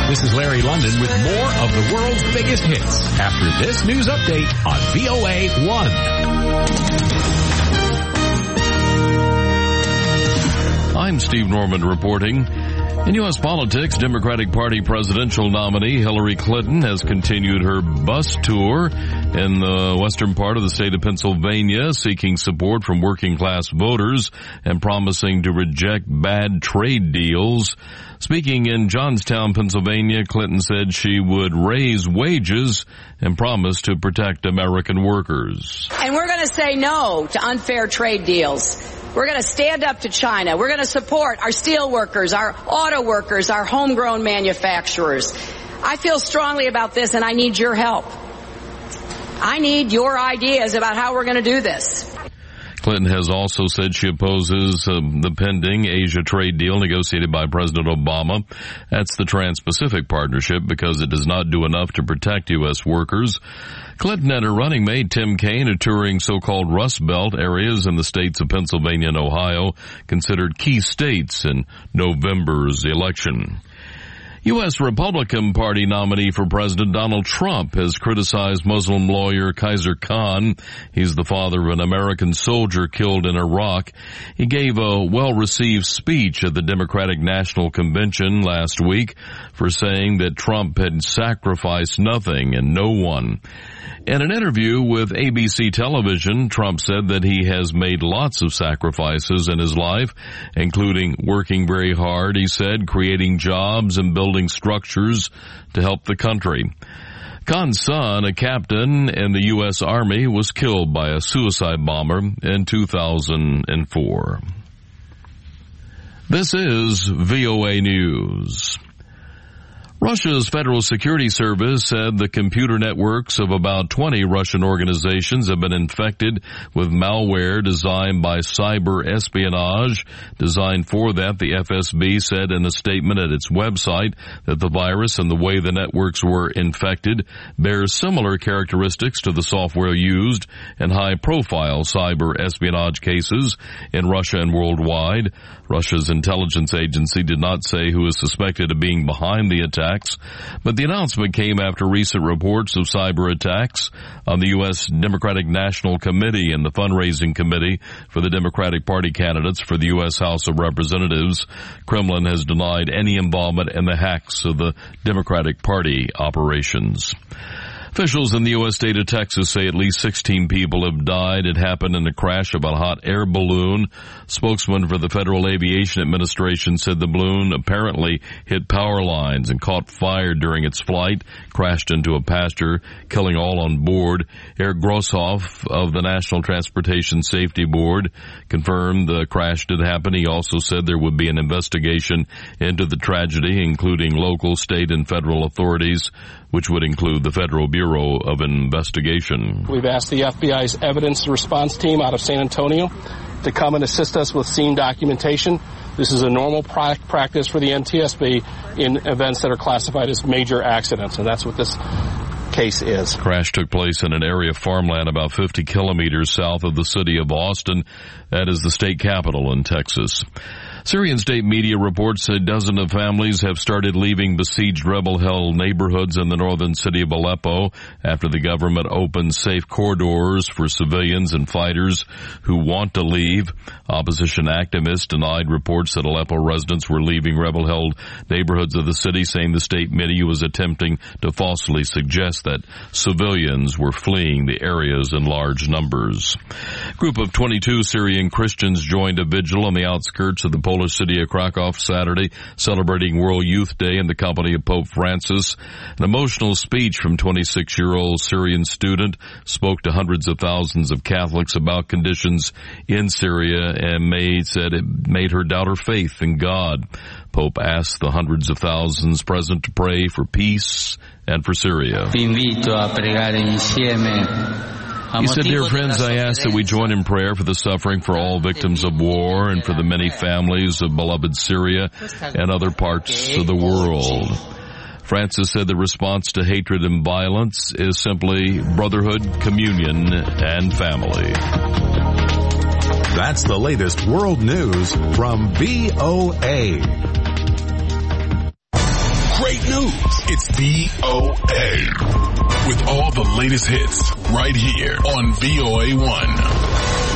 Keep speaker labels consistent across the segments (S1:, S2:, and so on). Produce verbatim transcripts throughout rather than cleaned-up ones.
S1: This is Larry London with more of the world's biggest hits after this news update on V O A one.
S2: I'm Steve Norman reporting. In U S politics, Democratic Party presidential nominee Hillary Clinton has continued her bus tour in the western part of the state of Pennsylvania, seeking support from working-class voters and promising to reject bad trade deals. Speaking in Johnstown, Pennsylvania, Clinton said she would raise wages and promised to protect American workers.
S3: And we're going to say no to unfair trade deals. We're going to stand up to China. We're going to support our steel workers, our auto workers, our homegrown manufacturers. I feel strongly about this, and I need your help. I need your ideas about how we're going to do this.
S2: Clinton has also said she opposes uh, the pending Asia trade deal negotiated by President Obama. That's the Trans-Pacific Partnership because it does not do enough to protect U S workers. Clinton and her running mate Tim Kaine are touring so-called Rust Belt areas in the states of Pennsylvania and Ohio, considered key states in November's election. U S Republican Party nominee for President Donald Trump has criticized Muslim lawyer Khizr Khan. He's the father of an American soldier killed in Iraq. He gave a well-received speech at the Democratic National Convention last week for saying that Trump had sacrificed nothing and no one. In an interview with A B C television, Trump said that he has made lots of sacrifices in his life, including working very hard, he said, creating jobs and building structures to help the country. Khan's son, a captain in the U S Army, was killed by a suicide bomber in two thousand four. This is V O A News. Russia's Federal Security Service said the computer networks of about twenty Russian organizations have been infected with malware designed by cyber espionage. Designed for that, the F S B said in a statement at its website that the virus and the way the networks were infected bears similar characteristics to the software used in high-profile cyber espionage cases in Russia and worldwide. Russia's intelligence agency did not say who is suspected of being behind the attacks, but the announcement came after recent reports of cyber attacks on the U S Democratic National Committee and the fundraising committee for the Democratic Party candidates for the U S House of Representatives. Kremlin has denied any involvement in the hacks of the Democratic Party operations. Officials in the U S state of Texas say at least sixteen people have died. It happened in a crash of a hot air balloon. Spokesman for the Federal Aviation Administration said the balloon apparently hit power lines and caught fire during its flight, crashed into a pasture, killing all on board. Eric Groshoff of the National Transportation Safety Board confirmed the crash did happen. He also said there would be an investigation into the tragedy, including local, state, and federal authorities, which would include the Federal Bureau of Investigation.
S4: We've asked the F B I's evidence response team out of San Antonio to come and assist us with scene documentation. This is a normal pra- practice for the N T S B in events that are classified as major accidents, and that's what this case is.
S2: Crash took place in an area of farmland about fifty kilometers south of the city of Austin. That is the state capital in Texas. Syrian state media reports a dozen of families have started leaving besieged rebel-held neighborhoods in the northern city of Aleppo after the government opened safe corridors for civilians and fighters who want to leave. Opposition activists denied reports that Aleppo residents were leaving rebel-held neighborhoods of the city, saying the state media was attempting to falsely suggest that civilians were fleeing the areas in large numbers. A group of twenty-two Syrian Christians joined a vigil on the outskirts of the Polish city of Krakow Saturday, celebrating World Youth Day in the company of Pope Francis. An emotional speech from twenty-six-year-old Syrian student spoke to hundreds of thousands of Catholics about conditions in Syria and made, said it made her doubt her faith in God. Pope asked the hundreds of thousands present to pray for peace and for Syria.
S5: Vi invito a pregare insieme.
S2: He said, "Dear friends, I ask that we join in prayer for the suffering for all victims of war and for the many families of beloved Syria and other parts of the world." Francis said the response to hatred and violence is simply brotherhood, communion, and family.
S1: That's the latest world news from V O A.
S6: Great news. It's V O A. With all the latest hits right here on V O A one.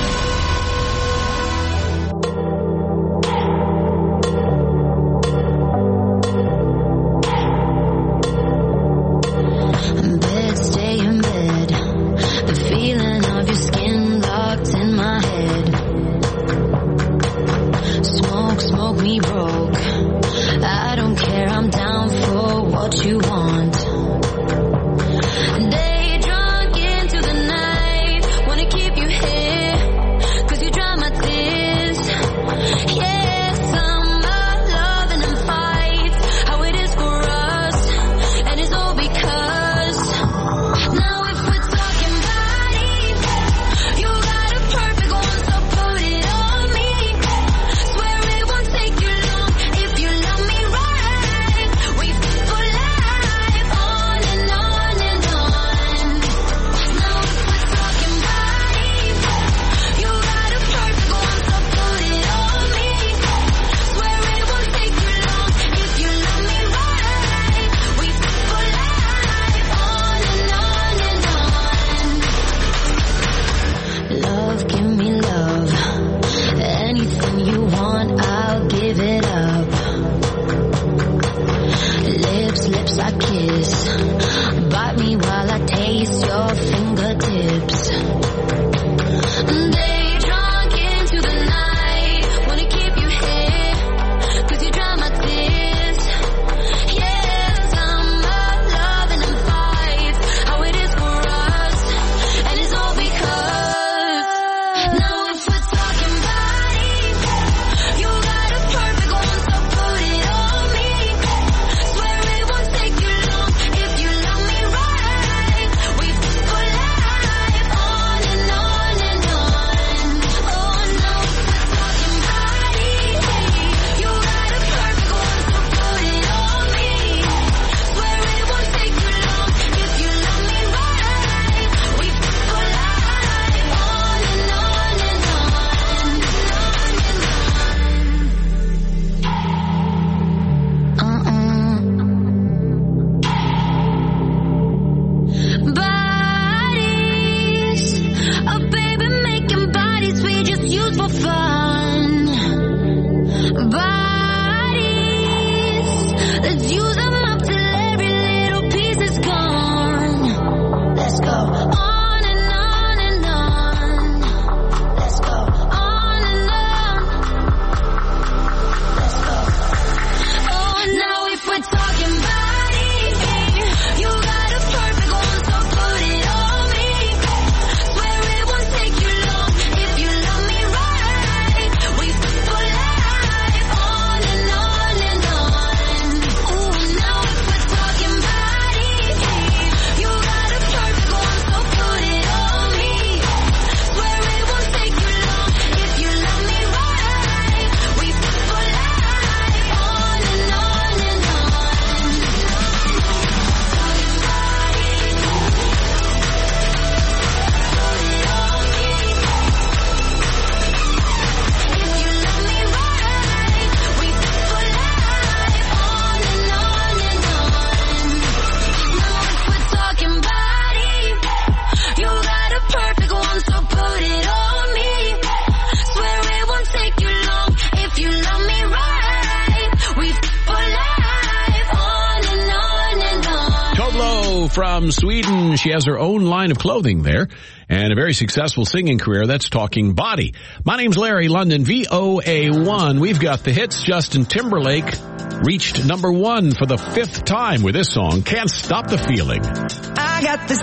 S7: From Sweden. She has her own line of clothing there and a very successful singing career. That's Talking Body. My name's Larry London, V O A one. We've got the hits. Justin Timberlake reached number one for the fifth time with this song, Can't Stop the Feeling.
S8: I got this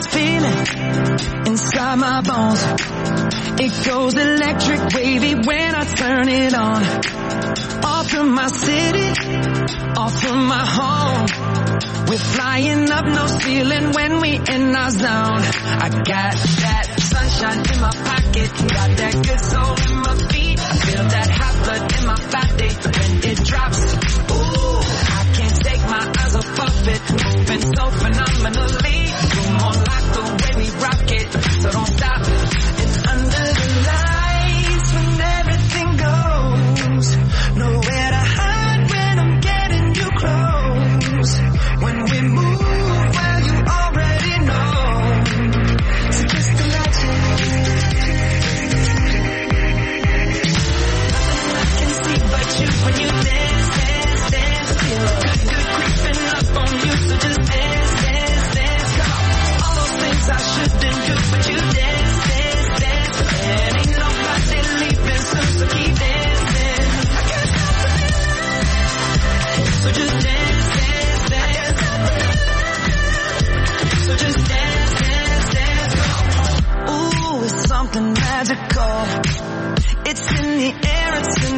S8: feeling inside my bones. It goes electric wavy when I turn it on. Off from my city, off from my home. We're flying up, no ceiling when we in our zone. I got that sunshine in my pocket, got that good soul in my feet. I feel that hot blood in my body when it drops. Ooh, I can't take my eyes off of it, moving so phenomenally. You're more like the way we rock it, so don't stop. It's under the lights when everything goes. Nowhere to hide when I'm getting you close.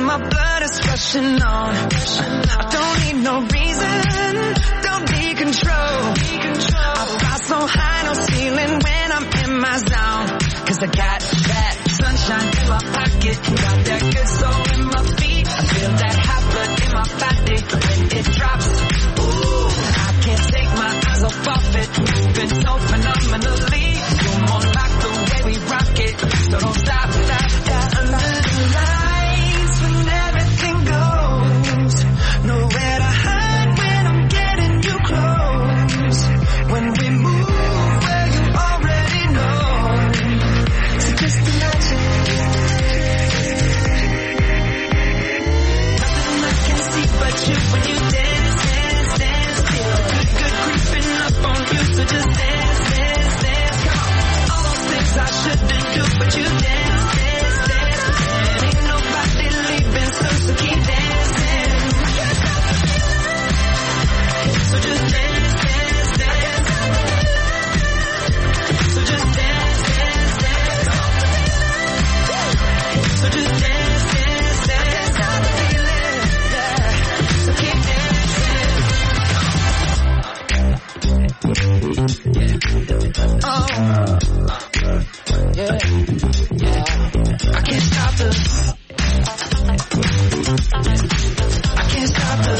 S8: my blood is rushing on. I don't need no reason, don't need control. I fly so high, no ceiling when I'm in my zone. Cause I got that sunshine in my pocket, got that good soul in my feet. I feel that hot blood in my body when it drops. Ooh, I can't take my eyes off of it, moving so phenomenally. You're more like the way we rock it, so don't stop, stop, stop. Under the lights when everything goes, nowhere to hide when I'm getting you close. When we move where you already know, so just imagine. Nothing I can see but you when you dance, dance, dance. Feel good, good creeping up on you, so just dance, dance, dance. Come on, all those things I shouldn't do, but you dance, dance, dance. And ain't nobody leaving, so, so keep dancing. So just dance, dance, dance. So just dance, dance, dance. So just dance, dance, dance. I can't stop the feeling, yeah. So keep dancing. Oh, yeah, yeah. I can't stop the. I can't stop the.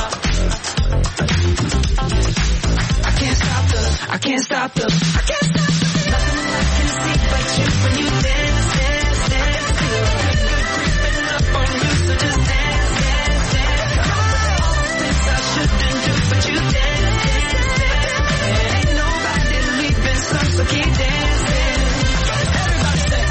S8: I can't stop the. I can't stop the. I can't stop the. Nothing I can see but you when you dance, dance, dance. Feel good, good creeping up on you, so just dance, dance, dance. All those things I shouldn't do, but you dance, dance, dance. And ain't nobody leaving, so, so keep dancing. Everybody say.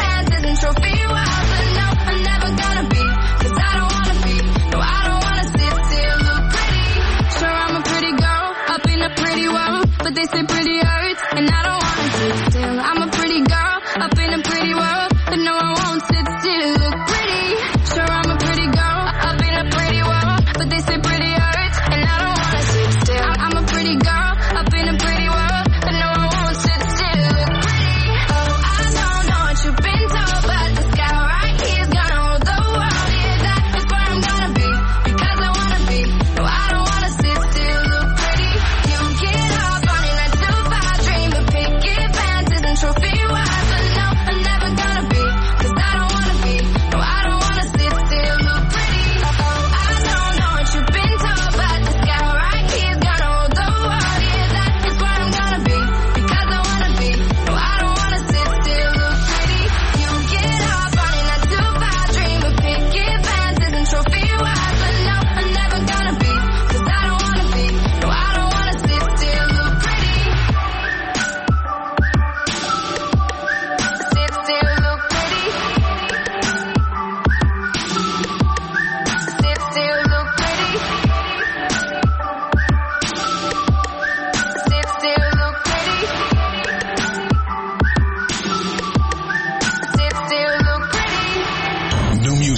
S8: Trophy wild, but no, I'm never gonna be, 'cause I don't wanna be, no, I don't wanna sit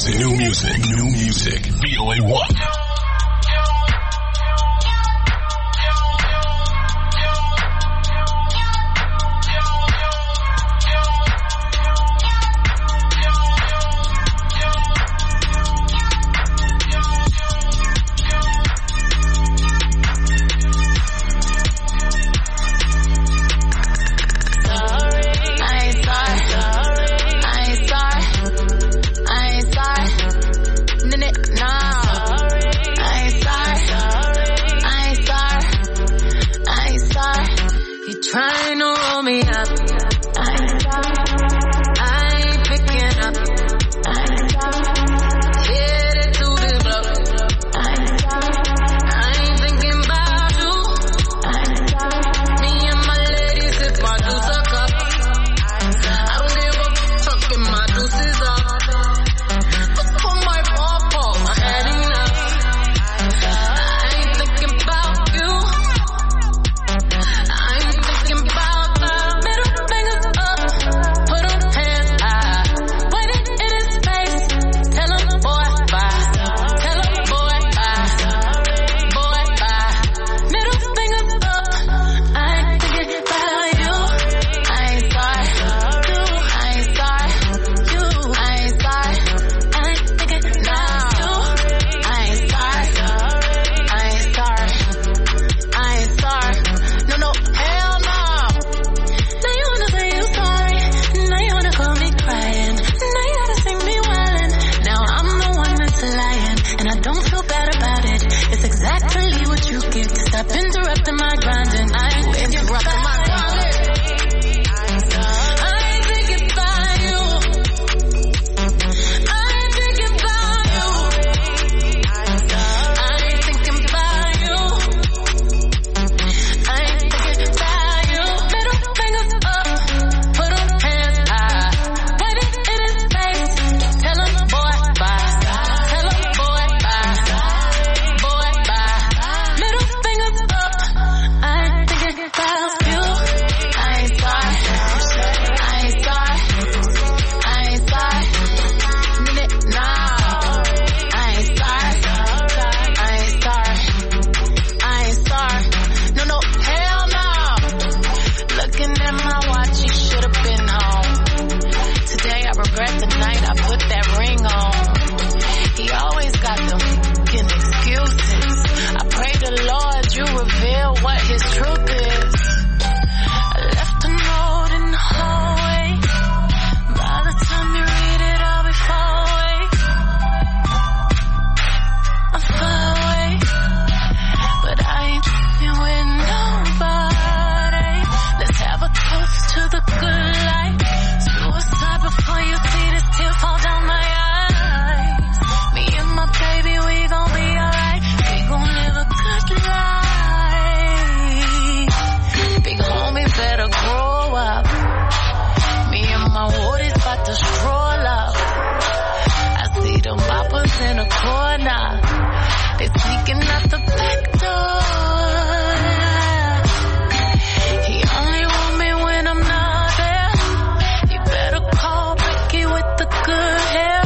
S6: New music. New music. V O A one.
S8: Trying to roll me up. I ain't sorry. I ain't picking up. I ain't sorry. Headed to the block. I ain't sorry. I ain't thinking about you. I ain't sorry. Me and my lady sip my juice a cup. I don't give a fuck if my juice is up. Look for my pawpaw, my head enough. I ain't thinking about you. I ain't thinking about the middle fingers up. Put them hands high. Point it in his face. Tell him, boy, bye. Tell him, boy, bye. Boy, bye. Middle fingers up. I ain't thinking about you. I ain't sorry. You, I ain't sorry. You, I ain't sorry. I ain't thinking about you. I ain't sorry. I ain't sorry. I ain't sorry. No, no, hell no. Now you wanna say you sorry. Now you wanna call me crying. Now you gotta see me wildin'. Now I'm the one that's lying, and I don't feel bad about it. It's exactly what you get. Stop interrupting my grinding. I ain't interrupting my grinding. I ain't thinking about you. I ain't thinking about you. I ain't thinking about you. I ain't thinking about you. Middle fingers up. Put them hands high. Point it in his face. Tell him, boy, bye. Tell him, boy, bye. Boy, bye. Middle fingers up. I ain't thinking about you. I ain't sorry. I ain't sorry. I ain't sorry. No. I ain't sorry. I ain't sorry. I ain't sorry. No, no, hell no. Looking at my watch, you should have been home. Today I regret the night I put that ring on. He always got them fucking excuses. I pray the Lord you reveal what his truth is. I left a note in the hallway. By the time you read it, I'll be far away. I'm far away. But I ain't f***ing with nobody. Let's have a toast to the good life. Suicide before you see this tear fall down my eyes. Me and my baby, we gon' be alright. We gon' live a good life. Big homie better grow up. Me and my woodies about to stroll up. I see them boppers in the corner. They sneaking out the back door. He only want me when I'm not there. You better call Becky with the good hair.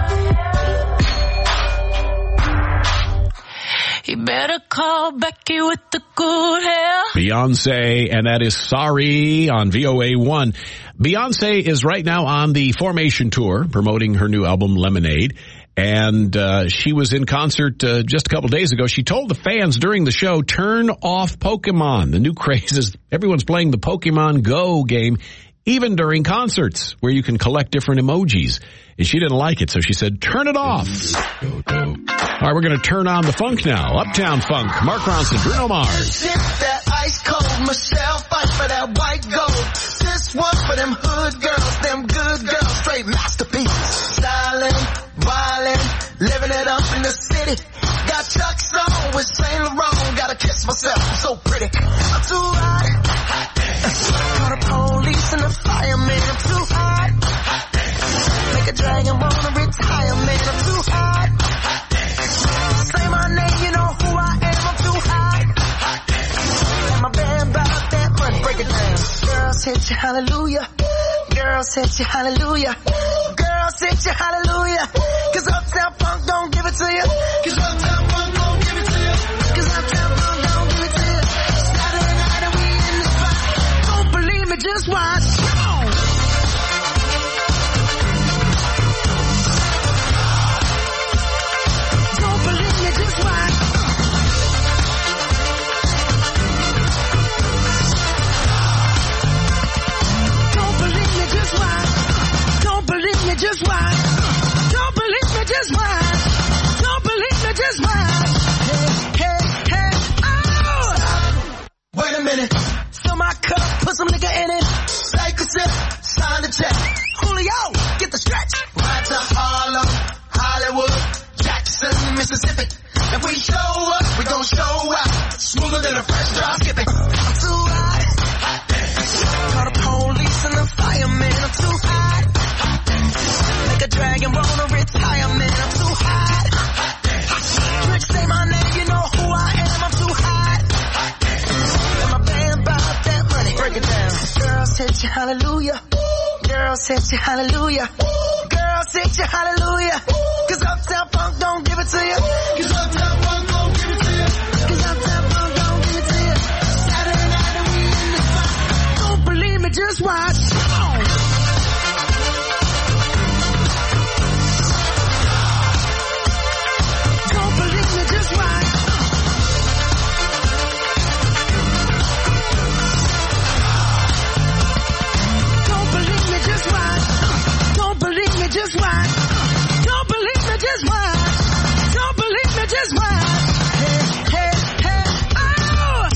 S8: You better call Becky with the good hair.
S7: Beyonce, and that is Sorry on V O A one. Beyonce is right now on the Formation Tour promoting her new album Lemonade. And uh, she was in concert uh, just a couple days ago. She told the fans during the show, turn off Pokemon. The new craze is everyone's playing the Pokemon Go game, even during concerts where you can collect different emojis. And she didn't like it, so she said, turn it off. All right, we're going to turn on the funk now. Uptown Funk, Mark Ronson, Bruno Mars.
S9: Sip that ice cold, Michelle, fight for that white gold. This one for them hood girls, them good girls, straight masterpieces. Styling, wildin', living it up in the city. Got Chuck's on with Saint Laurent, gotta kiss myself, I'm so pretty. I'm too hot. Call the police and the fireman, I'm too hot. Make a dragon wanna retire, man, I'm too hot. Say my name, you know who I am, I'm too hot. And my band bought that money, break it down. Girls hit you hallelujah, girls hit you hallelujah. Girls Girls, hit you hallelujah. Cause Uptown Funk don't give it to you. Cause Uptown Funk don't give it to you. Cause Uptown Funk don't give it to you. Saturday night and we in the spot. Don't believe me, just watch. Come on. Don't believe me, just watch. Don't believe me, just watch. Don't believe me, just watch. Don't believe me, just watch. Don't believe me, just watch. Hey, hey, hey, oh! Wait a minute. Fill my cup, put some nigga in it. Take a sip, sign the check. Julio, get the stretch. Right to Harlem, Hollywood, Jackson, Mississippi. If we show up, we gon' show out. Smoother than a fresh drop skipping. I'm too hot. Hot dance. Call the police and the fireman. I'm too hot. Hot dance. Make a dragon wanna retire, man. I'm too hot. Hot dance. Trick say my name, you know who I am. I'm too hot. Hot dance. And my band bought that money. Break it down. Girls hit you, hallelujah. Girls hit you, hallelujah. Girls hit you, hallelujah. Cause Uptown Funk don't give it to you. Cause Uptown Funk don't give it to you. Cause Uptown Funk don't give it to you. Saturday night and we in the spot. Don't believe me, just watch. Come on. Don't believe me, just watch. Don't believe me, just watch. Don't believe me, just watch. Don't believe me, just watch. Don't believe me, just watch. Hey, hey, hey,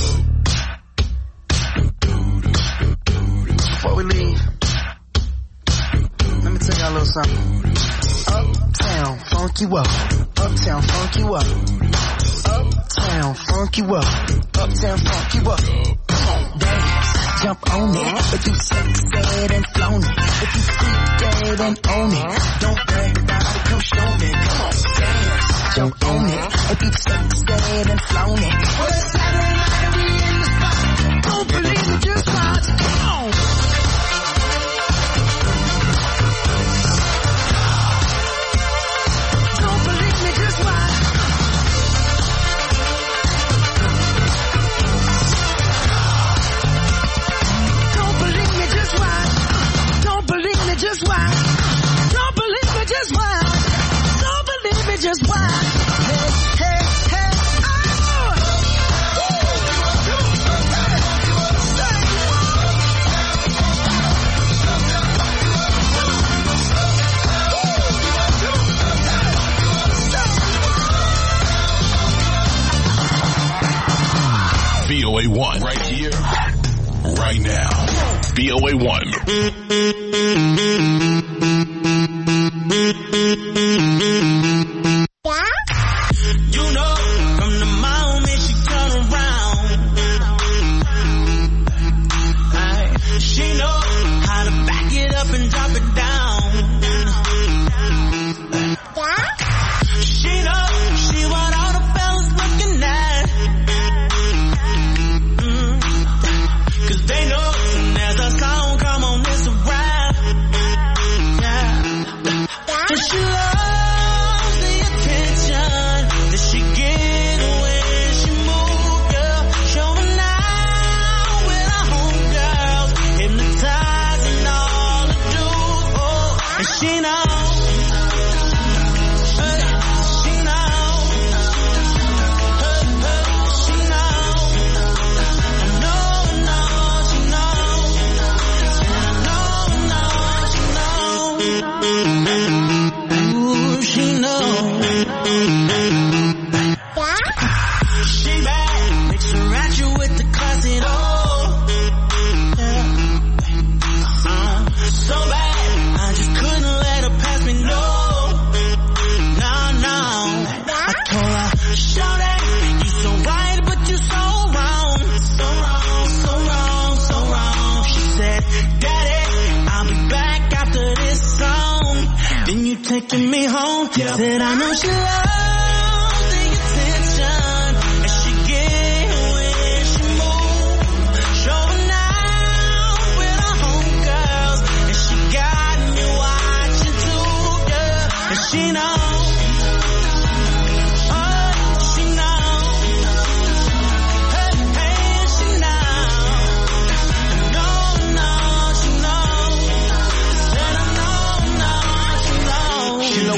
S9: oh! Before we leave, let me tell y'all a little something. Uptown, funk you up. Uptown, funk you up. Uptown, funk you up. Uptown, funk you up. Come on, dance, jump on it. If you sexed and flown it. If you freak dead and own it. Don't brag about it, come show me. Come on, dance, jump on it. If you sexed and flown it. Well, it's Saturday night and we in the spot. Don't believe me, just watch. Come on. Don't believe me, just watch. Don't believe me, just watch. Don't believe me, just watch. Don't believe me, just watch. Don't believe me, just watch. Hey, hey, hey, oh!
S6: V O A one. Right here, right now. V O A one.
S9: You know, from the moment she turn around, I, she know how to back it up and drop it down. She know she want all the fellas looking at. Mm. Cause they know soon as a song come on, it's a rap. Yeah. And she loves the attention that she get when she move, girl. Showing out with her homegirls, hypnotizing all the dudes. Oh, and she knows. Ooh, she knows. She bad, mix her at you with the classic. Oh, yeah. uh, so bad, I just couldn't let her pass me. No, no, no. I told her, shawty, you so right, but you so wrong, so wrong, so wrong, so wrong. She said, Daddy, I'll be back after this song. Then you taking me home. Yeah. Said I know she loves the attention and she get when she move. Showing out with her homegirls and she got me watching too.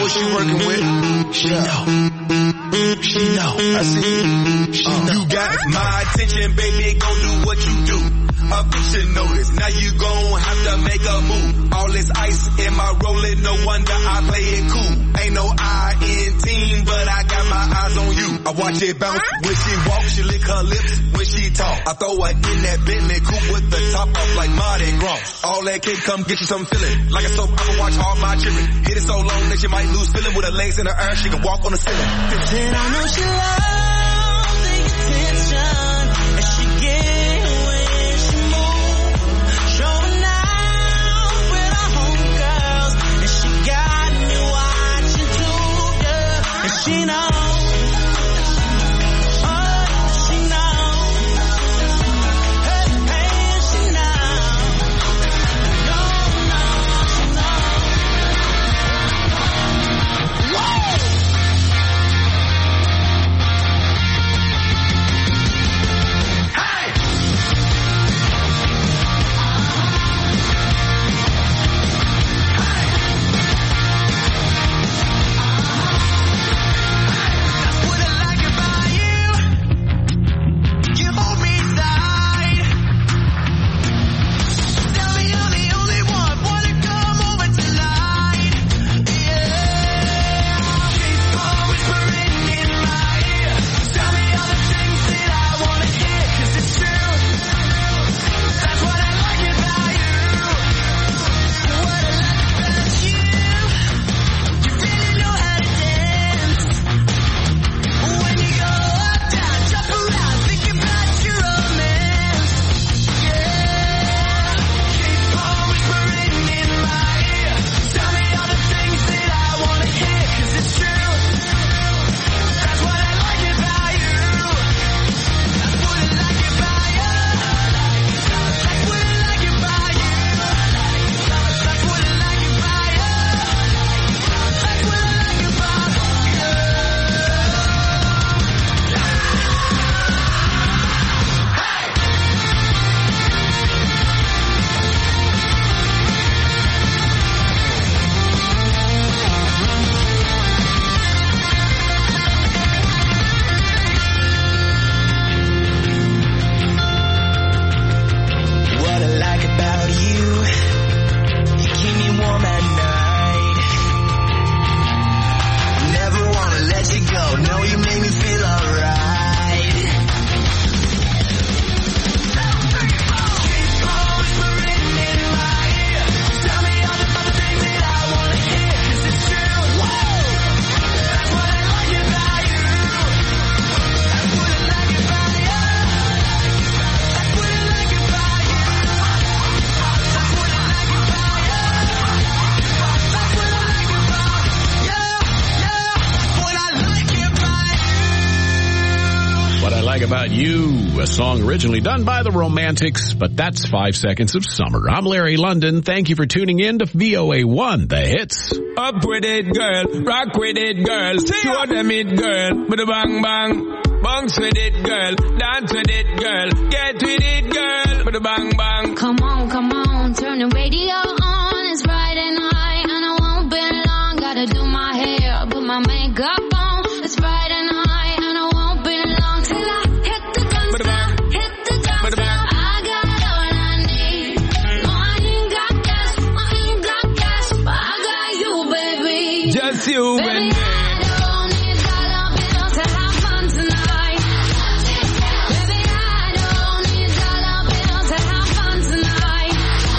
S9: what she working with. She know. She know. I see. She uh, know. You got my attention, baby. Go do what you do. A bitch should notice. Now you gon' have to make a move. All this ice in my rolling, no wonder I play it cool. Ain't no I in team, but I got my eyes on you. I watch it bounce when she walk, she lick her lips when she talk. I throw her in that Bentley coupe with the top off like Mardi Gras. All that cake come get you some feeling. Like a soap, I'ma watch all my children. Hit it so long that she might lose feeling. With her legs in the air, she can walk on the ceiling.
S8: Then I know she loves the attention that she gets when she moves. Showing out with her homegirls, and she got me watching too, yeah. And she knows.
S7: About You, a song originally done by the Romantics, but that's five seconds of summer. I'm Larry London. Thank you for tuning in to V O A one, the hits.
S10: Up with it, girl. Rock with it, girl. Show them it, girl. With a bang bang. Bounce with it, girl. Dance with it, girl. Get with it, girl. With a bang bang.
S11: Come on, come on. Turn the radio on. It's Friday night and I won't be long. Gotta do my hair, put my makeup on. It's Friday night and I won't be long till I
S10: you
S11: baby,
S10: and
S11: I don't need dollar bills to have fun tonight. Baby, I don't need dollar bills to have fun tonight.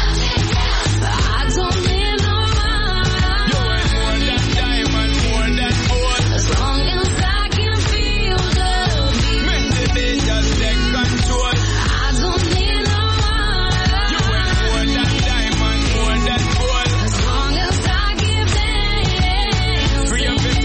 S11: I don't need no money.
S10: You ain't more than diamond, more than gold.
S11: As long as I can feel the beat.
S10: Make the day just take control.
S11: I don't need no money.
S10: You ain't more than diamond, more than gold.
S11: As long as I give them.
S10: Free up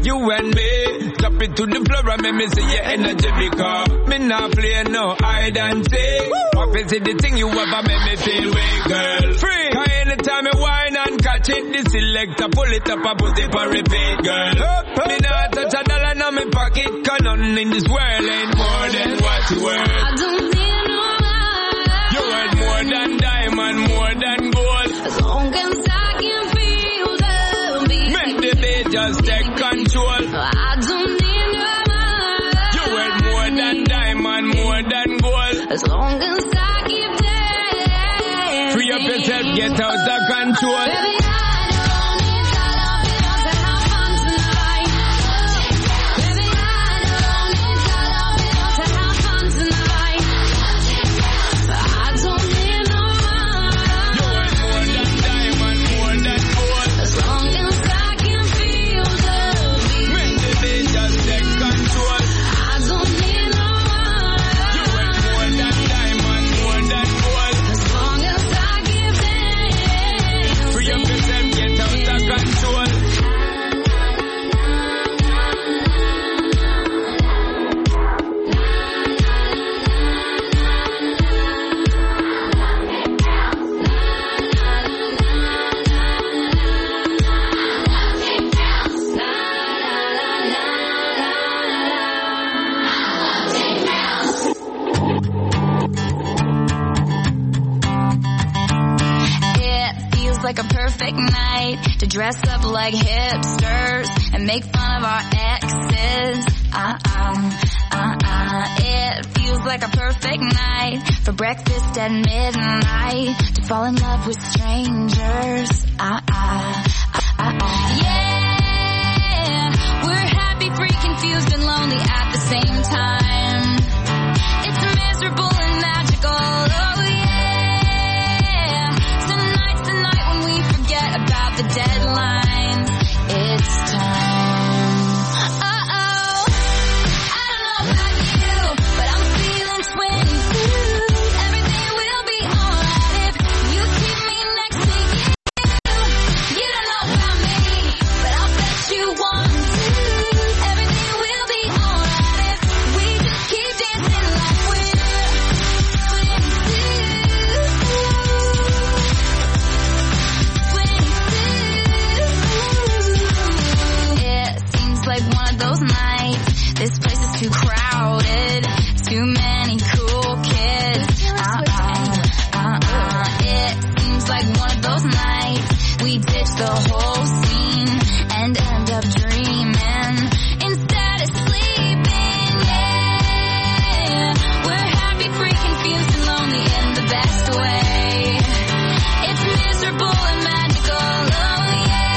S10: You and me, drop it to the floor and make me see your energy because me not play no hide and seek. What is it the thing you ever make me feel way, girl? Free. Cause anytime I whine and catch it, the selector pull it up and put it for repeat, girl. Me not touch a dollar in my pocket, cause nothing in this world ain't more than what you worth.
S11: I don't need no money.
S10: You worth more than diamond, more than gold.
S11: As long as I can feel the beat.
S10: Make the beat just take control.
S11: I don't need no money.
S10: You worth more than diamond, more than gold.
S11: As long as I keep dancing.
S10: Free up yourself, get out of control.
S11: Baby, I don't need dollar bills to have fun tonight. Baby, I don't need dollar bills to have fun tonight. I don't need no money.
S10: You worth more than diamond, more than gold.
S11: As long as I can feel the beat.
S10: Make the beat just take control.
S11: I don't need no money.
S10: You worth more than diamond, more than gold.
S11: As long as I keep dancing.
S10: Free up yourself, get out of control.
S11: It feels like a perfect night to dress up like hipsters and make fun of our exes. Uh-uh, uh-uh. It feels like a perfect night for breakfast at midnight to fall in love with strangers. Uh-uh, uh-uh. Yeah, we're happy, free, confused, and lonely at the same time. It's miserable and magical, oh yeah. Tonight's the night when we forget about the deadlines. It's time. Uh-oh. I don't know about you, but I'm feeling twenty-two. Everything will be alright if you keep me next to you. You don't know about me, but I'll bet you want to. Everything will be alright if we just keep dancing like we're twenty-two. It seems like one of those nights. This place is too crowded. Too many cool kids. Uh-uh, uh-uh. It seems like one of those nights. We ditch the whole scene and end up dreaming instead of sleeping. Yeah, we're happy, free, confused, and lonely in the best way. It's miserable and magical, oh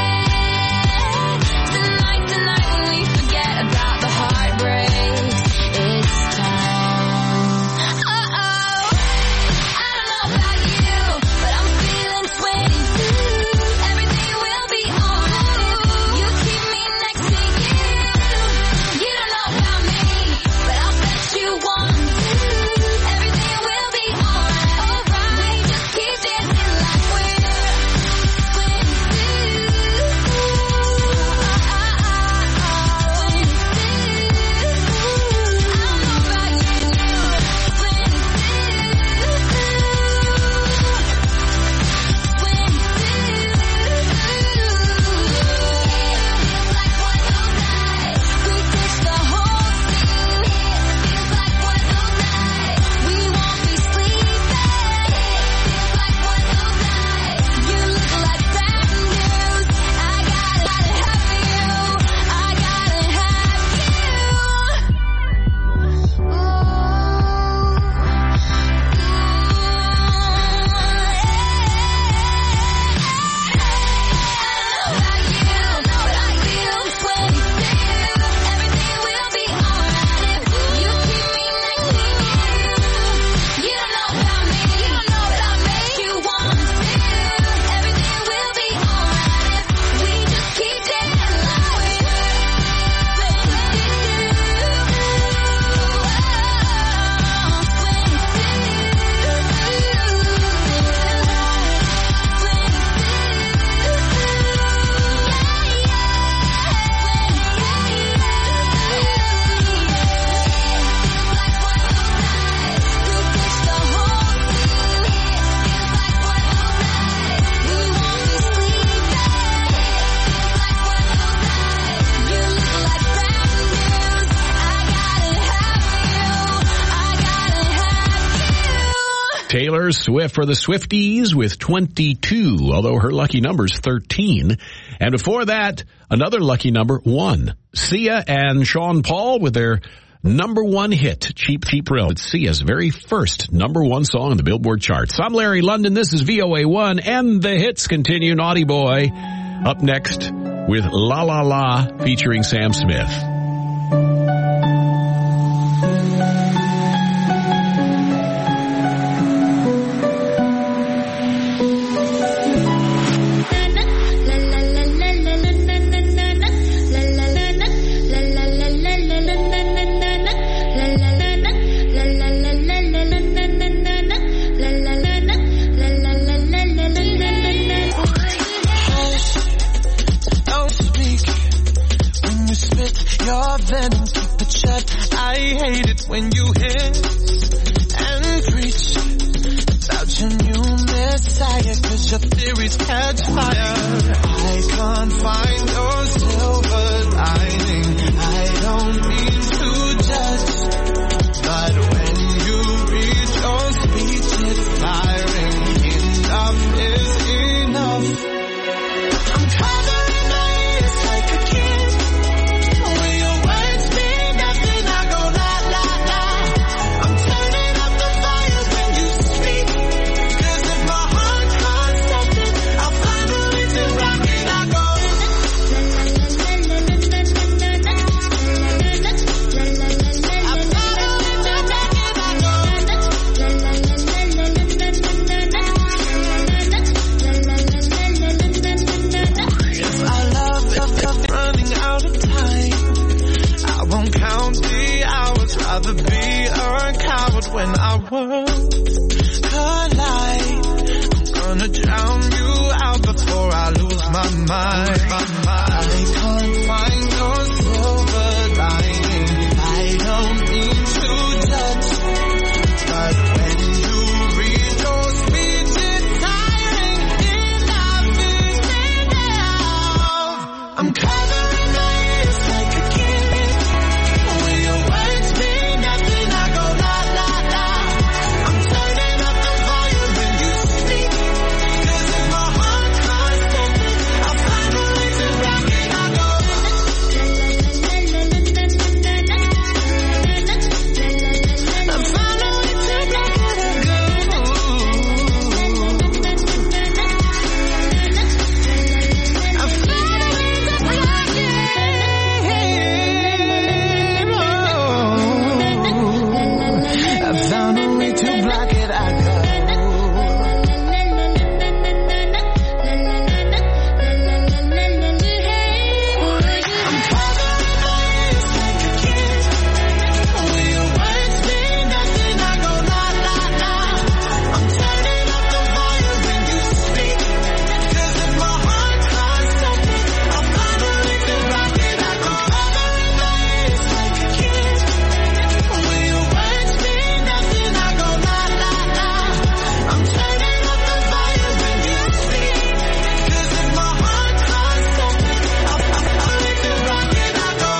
S11: yeah. Tonight, tonight when we forget about the heartbreaks
S7: Taylor Swift for the Swifties with twenty-two, although her lucky number's thirteen. And before that, another lucky number, one. Sia and Sean Paul with their number one hit, Cheap Cheap Thrill. It's Sia's very first number one song on the Billboard charts. I'm Larry London. This is V O A one, and the hits continue. Naughty Boy up next with La La La featuring Sam Smith.
S9: I hate it when you hiss and preach about your new messiah, cause your theories catch fire. I can't find your silver lining. I don't mean to judge, but when you read your speech, it's firing. Enough is enough. I'm covering my ears like a kid. When your words mean nothing, I go la la la. I'm turning up the fire when you speak. Cause if my heart can't stop it, I'll find a way to rock it. I go I've got a way to rock it. I go If I love it, running out of time, I won't count the hours. Rather be a coward when our worlds collide. I'm gonna drown you out before I lose my mind. I can't find your silver lining. I don't mean to judge, but when you read your speech, it's tiring. Enough is enough. I'm covering my ears like a kid. When your words mean nothing, I go la la la. I'm turning up the volume when you speak. Cause if my heart can't stop it, I'll find a way to rock it. I go I'll find a way to rock it. I go I'll find a way to rock it. I found a way to block it. I go. I'm covering my ears like a kid. When your words mean nothing, I go la la la. I'm turning up the volume when you speak. Cause if my heart can't stop it, I'll find a way to rock it. I go covering my ears like a kid. When your words mean nothing, I go la la la. I'm turning up the volume when you speak. Cause if my heart can't stop it, I'll find a way to rock it. I go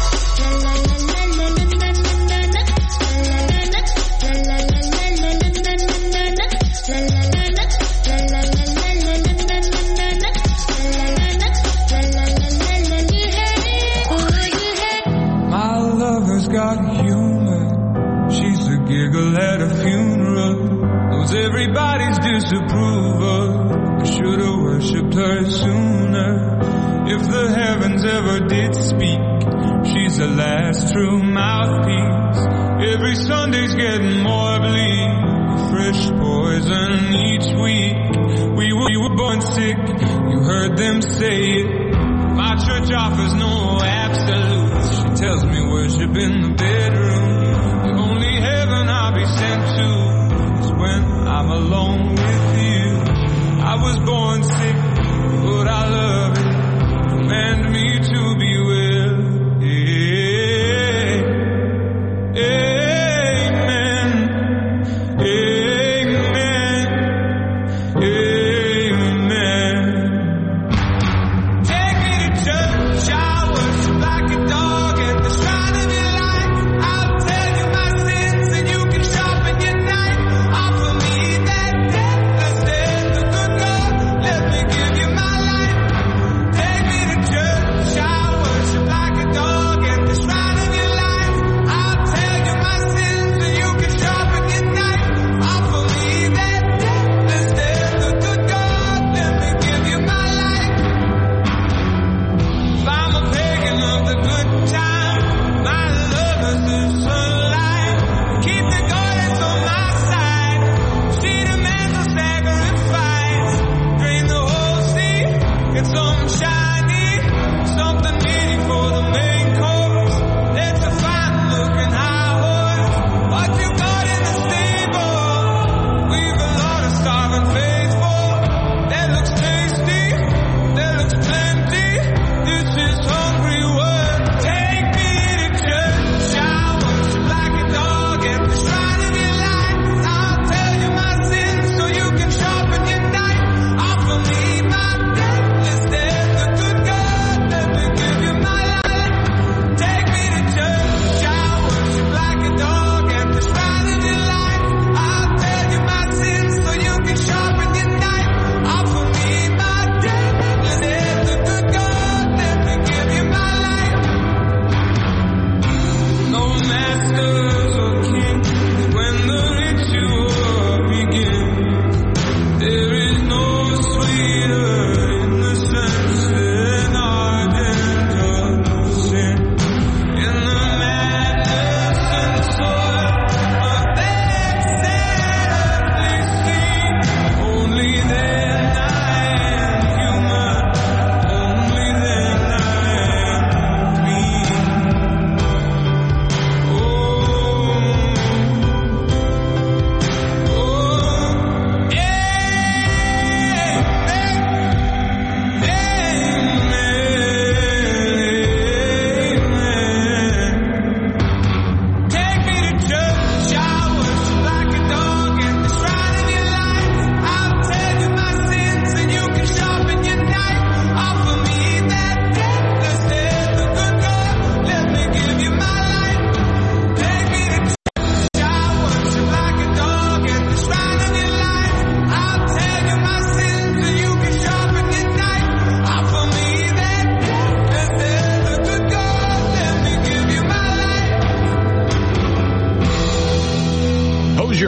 S10: My lover's got humor. She's a giggle at a funeral. Knows everybody's disapproval. I should have worshipped her sooner. If the heavens ever did speak, she's the last true mouthpiece. Every Sunday's getting more bleak. Fresh poison each week. We were, we were born sick. You heard them say it. My church offers no absolutes. She tells me worship in the bedroom. The only heaven I'll be sent to is when I'm alone with you. I was born sick, but I love it. Command me to be well. Yeah. Amen. Amen. Amen. Take me to church, I worship like a dog at the shrine of your light. I'll tell you my sins and you can sharpen your knife. Offer me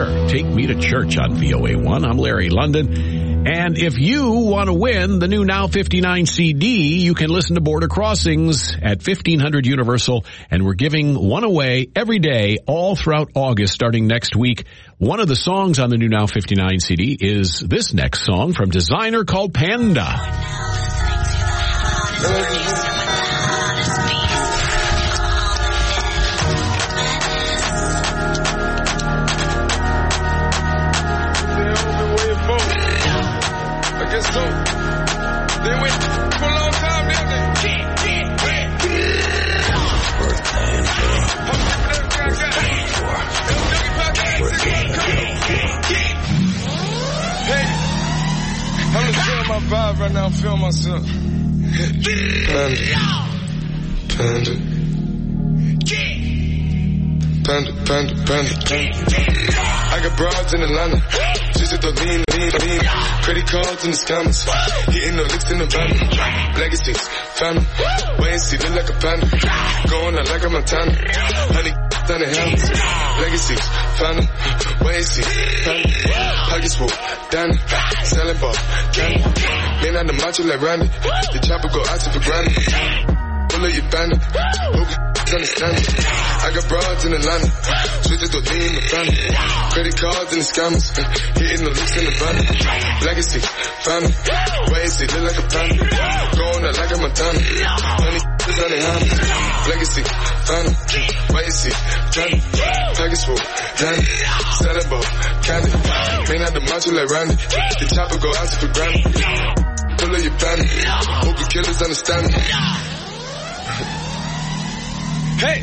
S7: here. Take Me to Church on V O A one. I'm Larry London. And if you want to win the new Now fifty-nine C D, you can listen to Border Crossings at fifteen hundred Universal. And we're giving one away every day all throughout August, starting next week. One of the songs on the new Now fifty-nine C D is this next song from Designer called Panda.
S12: So, they went for a long time, didn't they? Hey, I'm just feeling my vibe right now, I'm feeling myself. Panda. Panda. Panda, panda, panda. I got broads in Atlanta. Just at the lean, lean, lean. Credit cards in the scammers. Hitting the licks in the van. Legacies, family. Wait and see, look like a panda. Going out like a Montana. Honey, down the helmets. Legacies, family. Wait and see, family. Pockets full, Danny. Selling ball, candy. Man on the macho like Randy. The chopper go out to for granted. Pull up your bandit. Hope you understand it. I got broads in Atlanta. Switch it to lean in the family. Credit cards and the scammers. Hitting the licks in the van. Legacy, family. Wait and see, look like a panda. Going out like a Montana. Honey, on the helmets. Legacy, family. Wait and see, family. Package full, Danny. Selling ball, candy. Man out the macho like Randy. The chopper go out for granted. Pull up your bandit. Hope the killers understand me. Hey!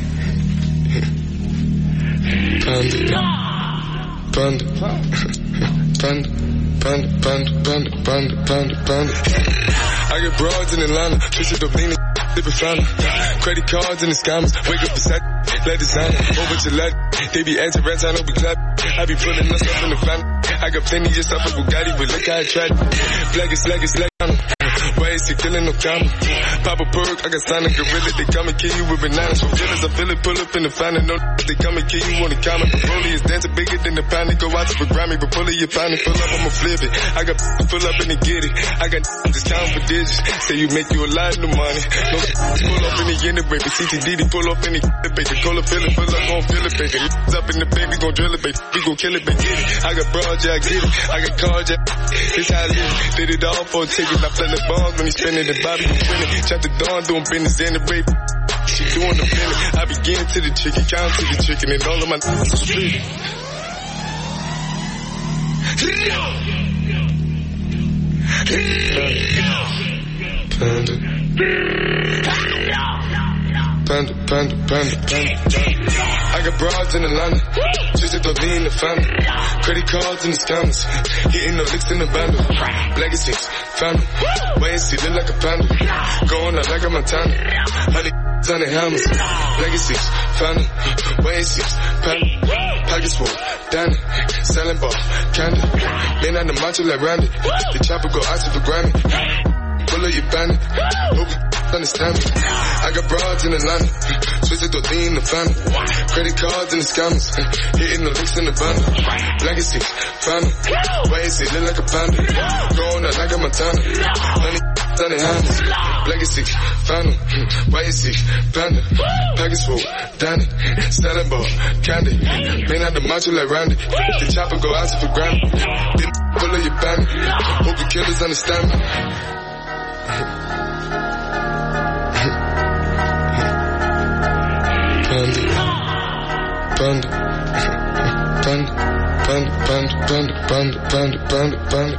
S12: Panda. Panda. Panda. Panda. Panda. Panda. Panda. Panda. Panda. I get broads in Atlanta. Twisted up leaning. Different family. Credit cards and the scammers. Wake up beside. Let designer. Over to let. They be answering rents. I don't be clap. I be putting us up in the family. I got plenty of stuff with Bugatti, but look how I tried. Flag is, flag is, flag on. Why is he killing no camera? Pop a perk, I got signed a gorilla. They come and kill you with bananas. From killers, I feel it, pull up in the fan and no they come and kill you on the counter. Broly is dancing bigger than the panic. Go out to for Grammy, but pull it, you find it. Pull up, I'ma flip it. I got pull up and they get it. I got just count for digits. Say you make you a lot of money. No pull up in the end of baby. C T D, they pull up in the baby. Call it, fill it, pull up, gon' fill it, baby. Up in the baby, gon' drill it, baby. We gon' kill it, baby. Get it. I got broad, yeah, I get it. I got cards, yeah. It's how I live. Did it all for a ticket. I play the bombs when he spinning the Bobby, you winning. Chop the dawn, doing business in the baby. She doing the billing. I begin to the chicken, count to the chicken, and all of my n***s are split. Panda. Panda, panda, panda, panda. I got broads in Atlanta. Just to lean in the family. Credit cards and the scammers. Hitting the licks in the bundle. Legacies, family. Wait and see, look like a panda. Going out like a Montana. Honey, on the helmets. Legacies, family. Wait and see, family. Pockets full, Danny. Selling ball, candy. Man on the macho like Randy. The chopper go out to for Grammy. Pull up your bandit. Hope you understand me. I got broads in Atlanta. Switch it to lean in the family. Credit cards and the scammers. Hitting the licks in the bundle. Legacy, family. Wait and see, look like a panda. Going out like a Montana. Honey, on the hands. Legacy, family. Wait and see, panda. Package full, Danny. Selling ball, candy. Man out the macho like Randy. The chopper go out to for Grammy. Then pull up your bandit. Hope the killers understand me. Panda, panda, panda, panda, panda, panda, panda, panda, panda,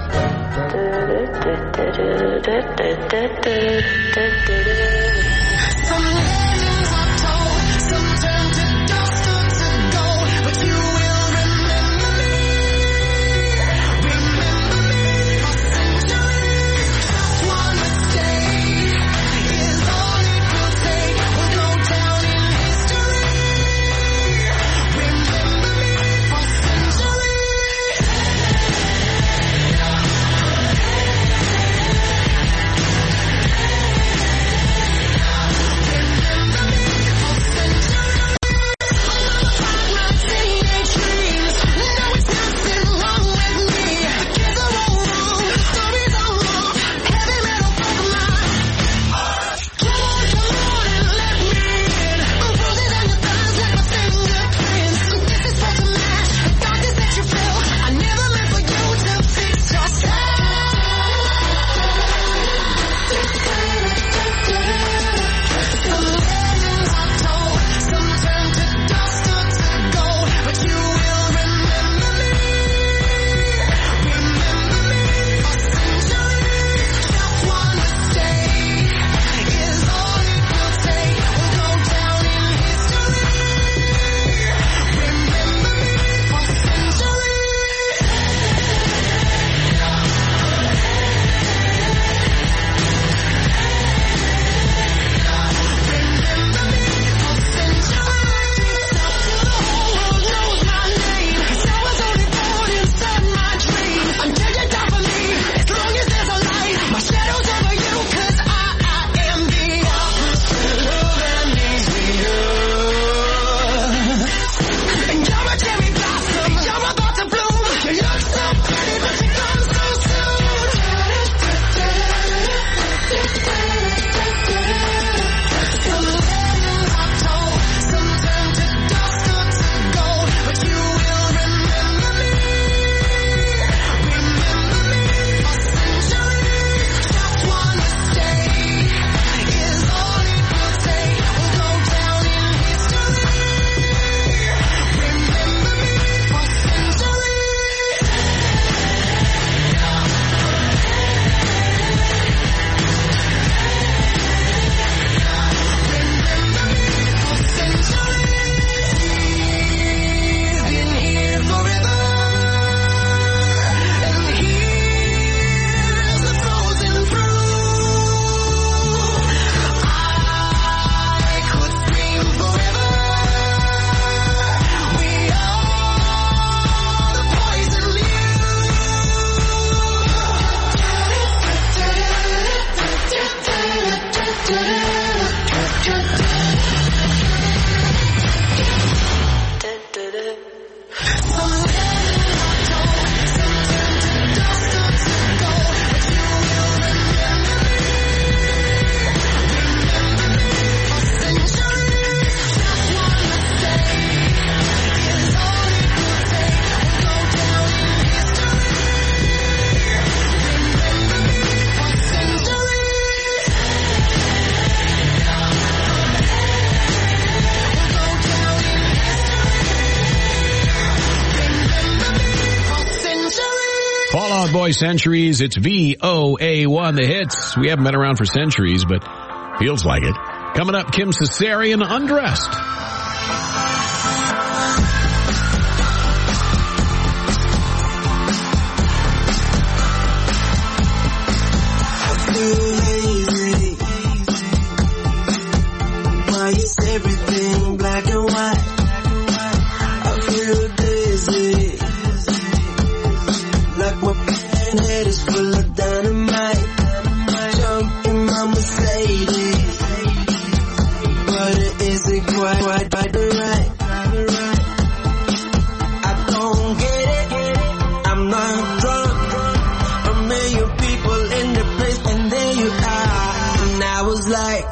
S7: Boy Centuries. It's V O A one, the hits. We haven't been around for centuries, but feels like it. Coming up, Kim Cesarian, Undressed.
S13: Why is everything black and white? I feel dizzy, like my head is full of dynamite. Jump in my Mercedes, but it isn't quite quite by the right. I don't get it, I'm not drunk. A million people in the place, and there you are. And I was like,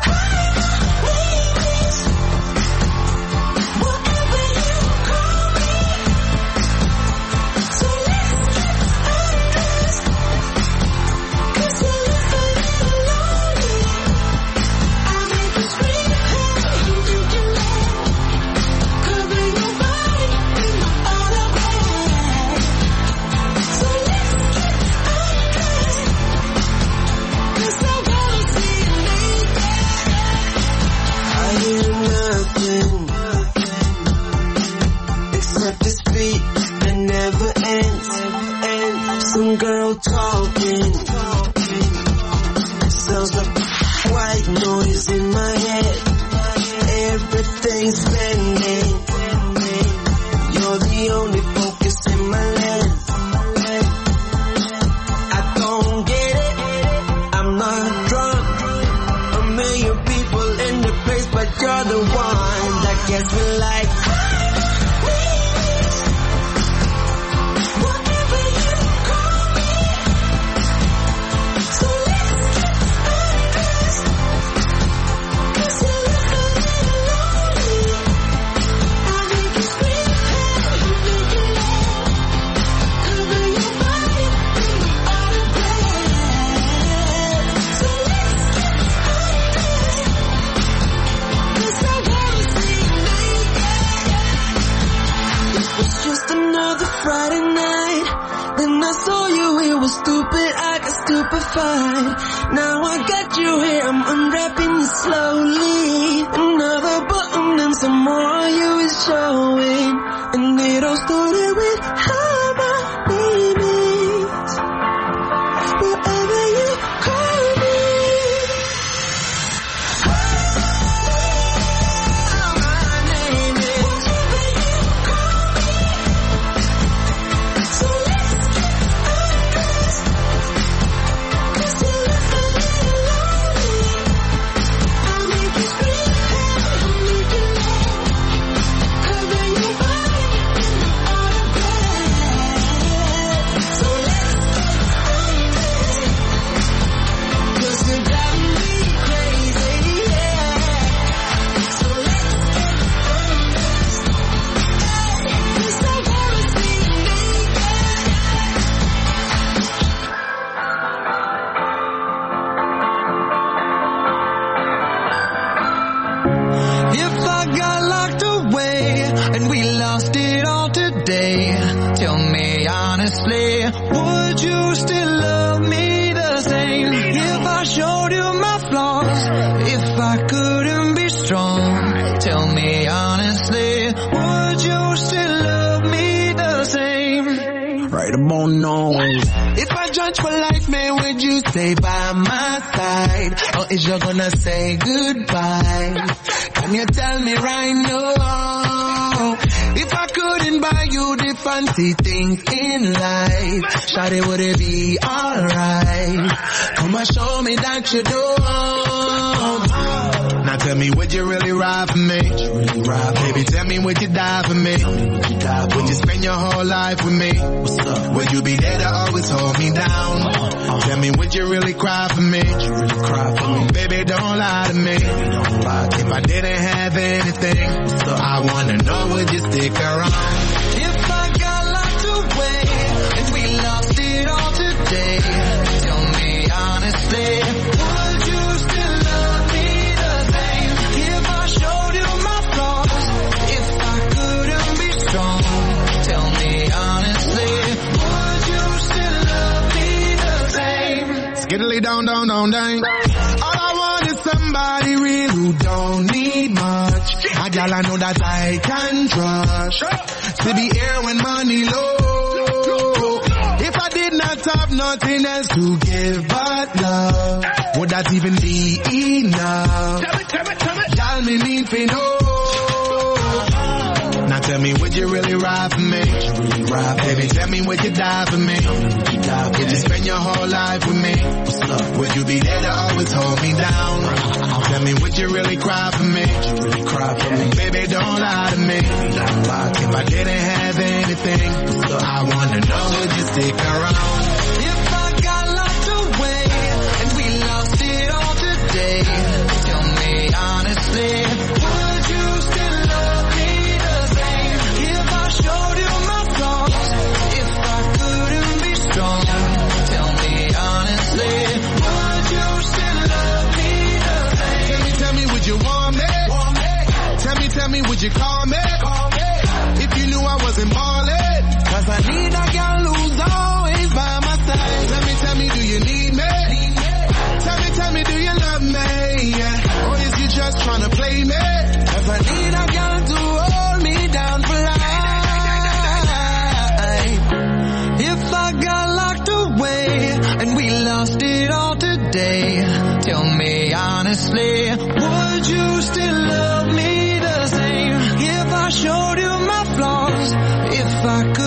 S13: some girl talking, sounds like white noise in my head. Everything's bending, you're the only focus in my lens. I don't get it, I'm not drunk. A million people in the place, but you're the one that gets me like, Friday night, then I saw you, it was stupid, I got stupefied. Now I got you here, I'm unwrapping you slowly. Another button and some more you is showing. And it all started with how my name is, whatever you call me. Stay by my side, or is you gonna say goodbye? Can you tell me right now? If I couldn't buy you the fancy things in life, shawty, would it be alright? Come and show me that you do.
S14: Now tell me, would you really ride for me? Really ride, baby, tell me, would you die for me? Would you, die for would you spend your whole life with me? What's up? Would you be there to always hold me down? Uh-huh. Tell me, would you really cry for me? Would you really cry for me? Baby, don't lie to me. Baby, don't lie to if me. I didn't have anything, I wanna know, would you stick around?
S13: If I got locked away and we lost it all today, tell me honestly, would you still love me the same? If I showed you my flaws, if I couldn't be strong, tell me honestly, would you still love me
S14: down, down, down, down. All I want is somebody real who don't need much. A gal I know that I can trust. To be here when money low. If I did not have nothing else to give but love, would that even be enough? Tell me, tell me, tell me. Y'all me need to know. Now tell me, would you really ride for me? Really ride, baby, tell me, would you die for me? You die, would you spend your whole life with me? Would you be there to always hold me down? Tell me, would you really cry for me? Would you really cry for me? Baby, don't lie to me. Don't lie. If I didn't have anything, I wanna know, would you stick around?
S8: If I got locked away and we lost it all today, tell me honestly, would you still love me the same? If I showed you my flaws, if I couldn't be strong, tell me honestly, would you still love me the same?
S14: Tell me, tell me, would you want me? Want me? Tell me, tell me, would you call me? Call me. If you knew I wasn't ballin', cause I need a girl who's always by my side. Tell me, tell me, do you need me? Need me? Tell me, tell me, do you love me? Or is you just tryna play me? Cause I need a girl to hold me down for life.
S8: If I got locked away and we lost it all today, tell me honestly, would you still love me the same? If I showed you my flaws, if I could